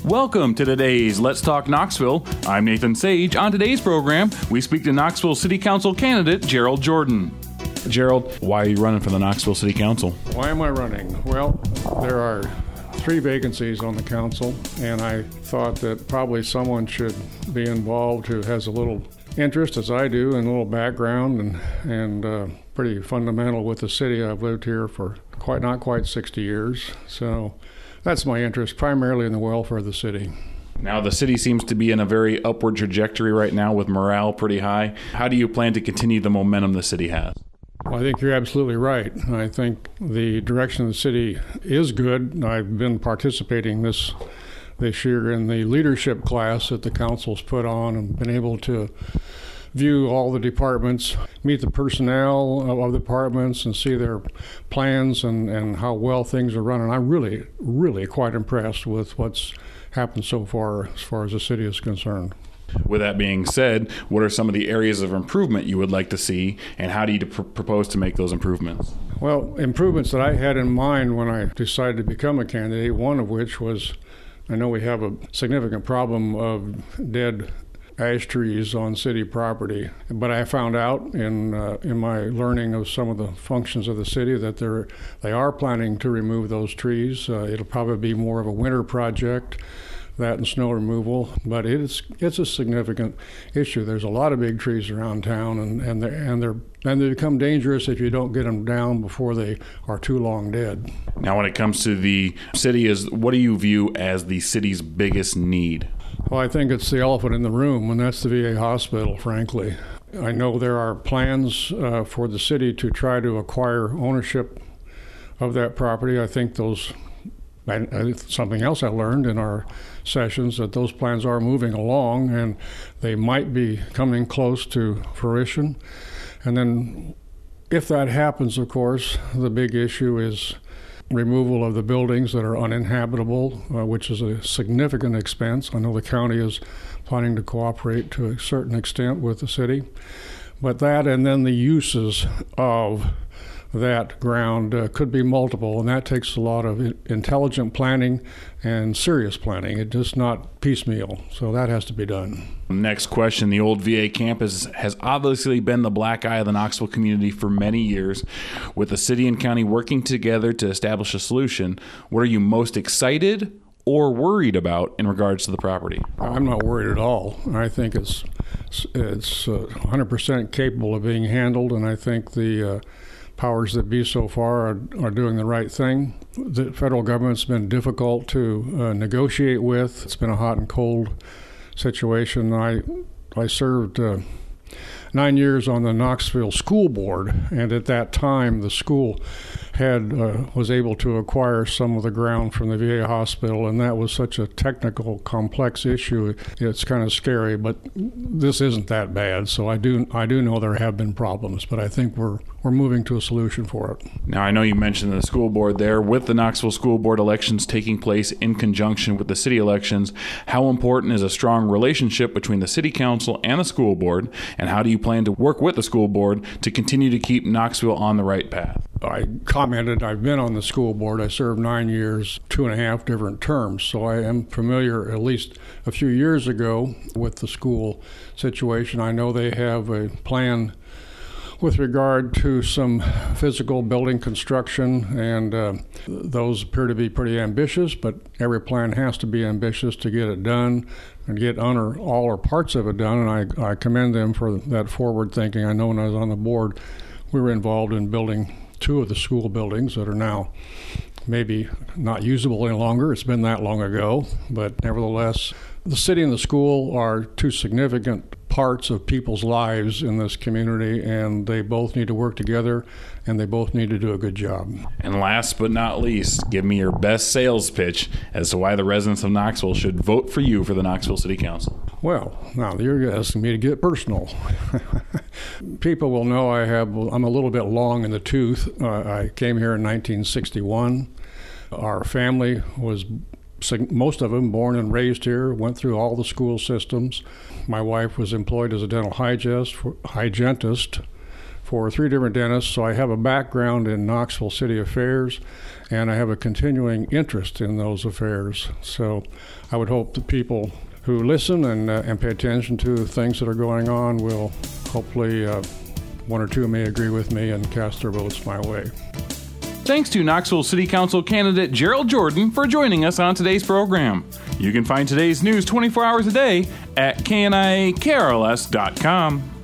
Welcome to today's Let's Talk Knoxville. I'm Nathan Sage. On today's program, we speak to Knoxville City Council candidate Gerald Jordan. Gerald, why are you running for the Knoxville City Council? Why am I running? Well, there are 3 vacancies on the council, and I thought that probably someone should be involved who has a little interest, as I do, and a little background and pretty fundamental with the city. I've lived here for not quite 60 years, so that's my interest, primarily in the welfare of the city. Now, the city seems to be in a very upward trajectory right now with morale pretty high. How do you plan to continue the momentum the city has? Well, I think you're absolutely right. I think the direction of the city is good. I've been participating this year in the leadership class that the council's put on and been able to view all the departments, meet the personnel of the departments and see their plans and how well things are running. I'm really quite impressed with what's happened so far as the city is concerned. With that being said, what are some of the areas of improvement you would like to see, and how do you propose to make those improvements? Well, improvements that I had in mind when I decided to become a candidate, one of which was, I know we have a significant problem of dead ash trees on city property, but I found out in my learning of some of the functions of the city that they are planning to remove those trees. It'll probably be more of a winter project, that and snow removal, but it's a significant issue. There's a lot of big trees around town, and they become dangerous if you don't get them down before they are too long dead. Now, when it comes to the city, what do you view as the city's biggest need? Well, I think it's the elephant in the room, and that's the VA hospital, frankly. I know there are plans for the city to try to acquire ownership of that property. I think something else I learned in our sessions, that those plans are moving along and they might be coming close to fruition. And then if that happens, of course, the big issue is removal of the buildings that are uninhabitable, which is a significant expense. I know the county is planning to cooperate to a certain extent with the city. But that and then the uses of that ground could be multiple, and that takes a lot of intelligent planning and serious planning. It's just not piecemeal, so that has to be done. Next question. The old VA campus has obviously been the black eye of the Knoxville community for many years. With the city and county working together to establish a solution, what are you most excited or worried about in regards to the property? I'm not worried at all. I think it's 100% capable of being handled, and I think the powers that be so far are doing the right thing. The federal government's been difficult to negotiate with. It's been a hot and cold situation. I served 9 years on the Knoxville School Board, and at that time the school was able to acquire some of the ground from the VA hospital, and that was such a technical, complex issue. It's kind of scary, but this isn't that bad. So I do know there have been problems, but I think we're moving to a solution for it. Now, I know you mentioned the school board there. With the Knoxville School Board elections taking place in conjunction with the city elections, how important is a strong relationship between the city council and the school board, and how do you plan to work with the school board to continue to keep Knoxville on the right path? I commented, I've been on the school board. I served 9 years, 2.5 different terms, so I am familiar, at least a few years ago, with the school situation. I know they have a plan with regard to some physical building construction, and those appear to be pretty ambitious, but every plan has to be ambitious to get it done and get all or parts of it done, and I commend them for that forward thinking. I know when I was on the board, we were involved in building 2 of the school buildings that are now maybe not usable any longer. It's been that long ago, but nevertheless, the city and the school are 2 significant parts of people's lives in this community, and they both need to work together, and they both need to do a good job. And last but not least, give me your best sales pitch as to why the residents of Knoxville should vote for you for the Knoxville City Council. Well, now you're asking me to get personal. People will know I'm a little bit long in the tooth. I came here in 1961. Our family was, most of them, born and raised here, went through all the school systems. My wife was employed as a dental hygienist for 3 different dentists, so I have a background in Knoxville city affairs, and I have a continuing interest in those affairs. So I would hope that people who listen and pay attention to things that are going on will hopefully, 1 or 2 may agree with me and cast their votes my way. Thanks to Knoxville City Council candidate Gerald Jordan for joining us on today's program. You can find today's news 24 hours a day at knikrls.com.